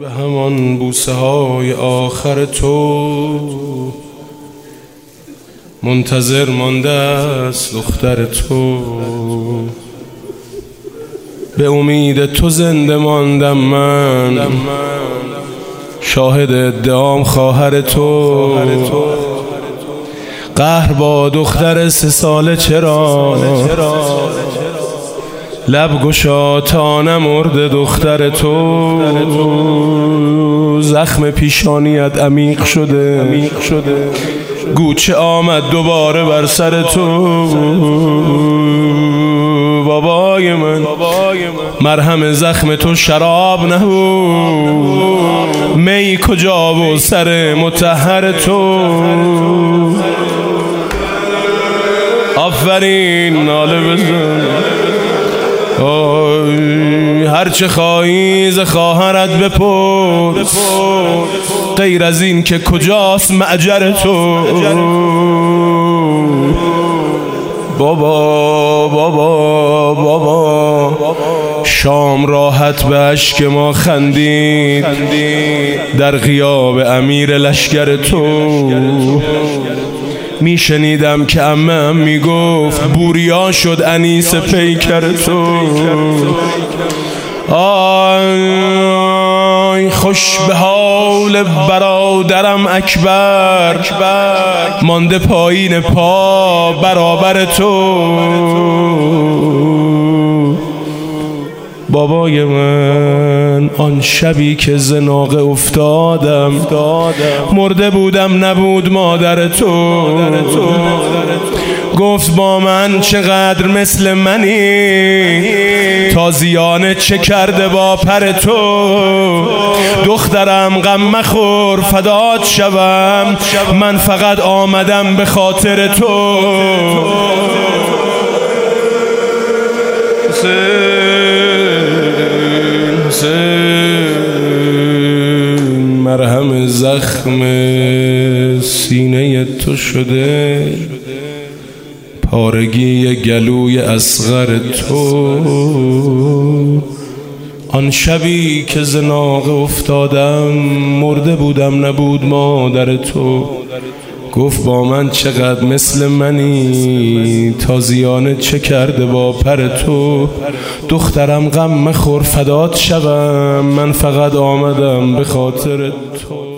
به همان بوسه های آخر تو منتظر مانده است دختر تو. به امید تو زنده ماندم من، شاهد ادعام خواهر تو. قهر با دختر 3 ساله چرا؟ لب گشا تا نمرده دختر تو. زخم پیشانیت عمیق شده، گوچه آمد دوباره بر سر تو. بابای من مرهم زخم تو شراب نبود، می کجا و سر مطهر تو. آفرین ناله بزن، هرچه خواهی ز خواهرت بپرس، غیر از این که کجاست معجر تو. بابا بابا بابا شام راحت به اشک ما خندید در غیاب امیر لشکر تو. میشنیدم که عمم میگفت بوریا شد انیس پیکر تو. آی خوش به حال برادرم اکبر، مانده پایین پا برابر تو. بابای من آن شبی که ز ناقه افتادم، مرده بودم نبود مادر تو. گفت با من چقدر مثل منی، تازیانه چه کرده با پر تو. دخترم غم مخور فدات شوم، من فقط آمدم به خاطر تو. مرهم زخم سینه تو شده، پارگی گلوی اصغر تو. آن شبی که ز ناقه افتادم، مرده بودم نبود مادر تو. گفت با من چقدر مثل منی، تازیانه چه کرده با پر تو. دخترم غم مخور فدات شوم، من فقط آمدم به خاطر تو.